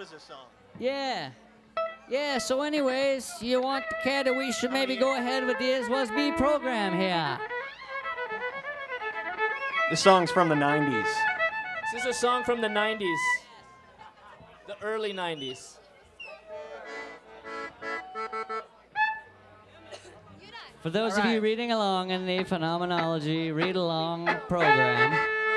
this song? Yeah. Yeah, so anyways, you want the cat that we should maybe go ahead with this was be program here. This song's from the 90s. This is a song from the 90s. The early 90s. For those of you reading along in the Phenomenology Read Along program,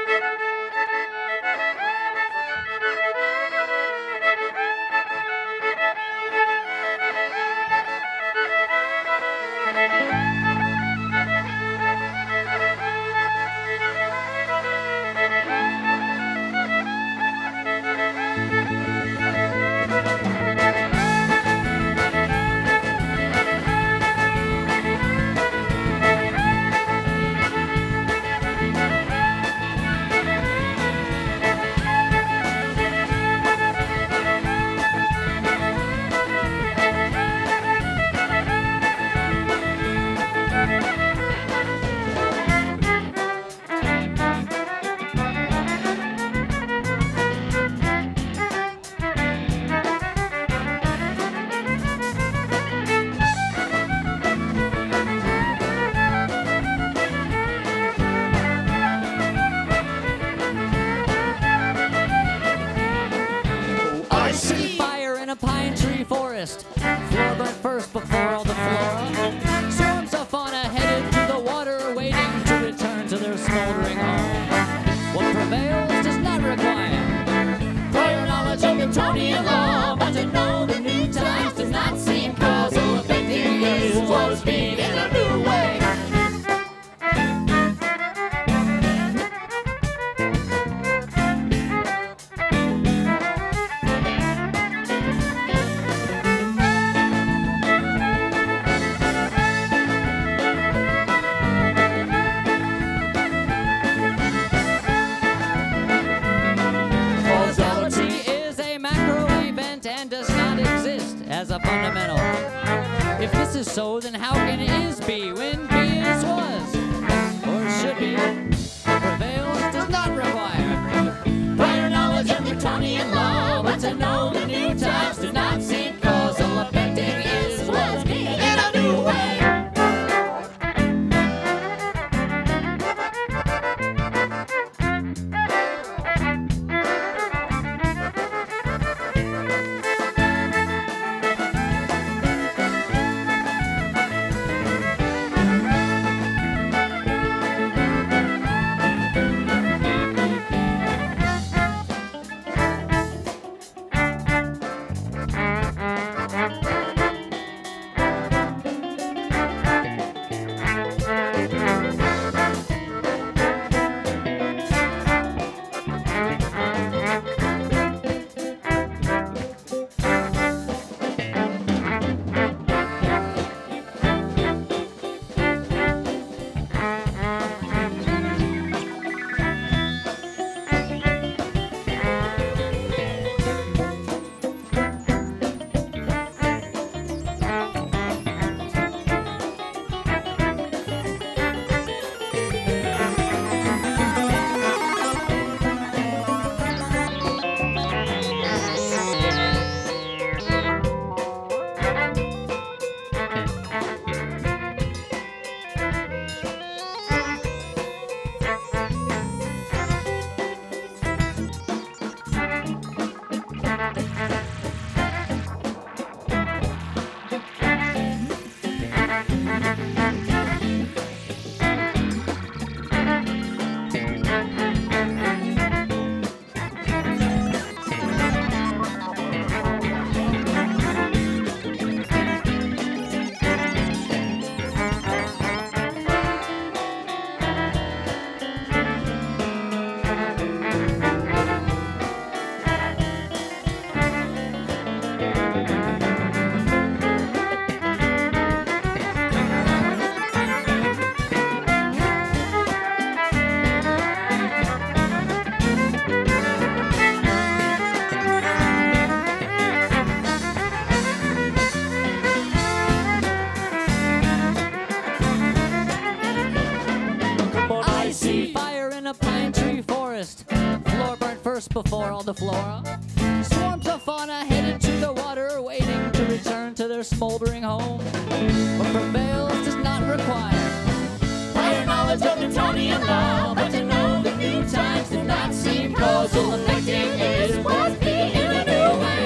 pine tree forest. Floor burnt first before all the flora. Swarms of fauna headed to the water, waiting to return to their smoldering home. What prevails does not require prior knowledge of Newtonian law, but to know the new times does not seem causal. Affecting is what is being in a new way. As a fundamental. If this is so, then how can is be when be is was? Or should be? Prevails does not require prior knowledge of Newtonian law, but to know the new times do not seem causal. Affecting is was being in a new way. first before all the flora. Swarms of fauna headed to the water, waiting to return to their smoldering home. What prevails does not require prior knowledge of Newtonian law, but to know that new times do not seem causal, affecting is what be in a new way.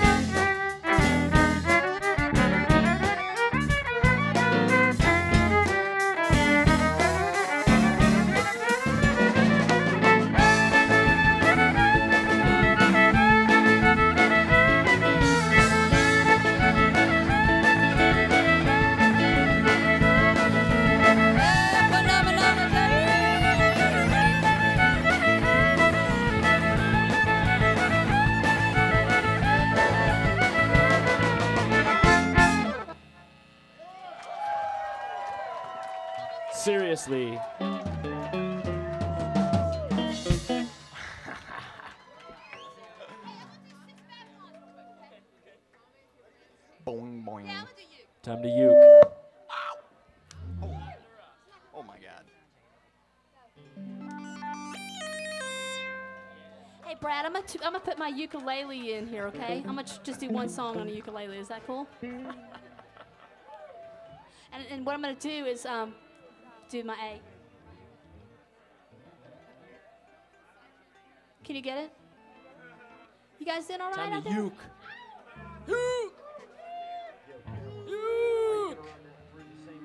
Seriously. Boing, boing. Time to uke. Oh my God. Hey, Brad, I'm gonna put my ukulele in here, okay? I'm gonna just do one song on a ukulele. Is that cool? And what I'm gonna do is do my A. Can you get it? You guys doing all right Time out to there? uke.